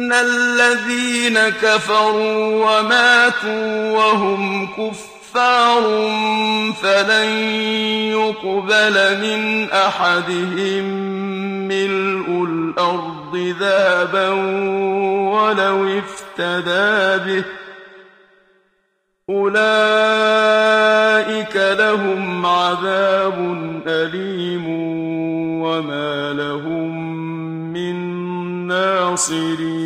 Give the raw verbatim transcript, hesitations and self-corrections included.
إن الذين كفروا وماتوا وهم كفار فلن يقبل من أحدهم ملء الأرض ذهبا ولو افتدى به أولئك لهم عذاب أليم وما لهم من ناصرين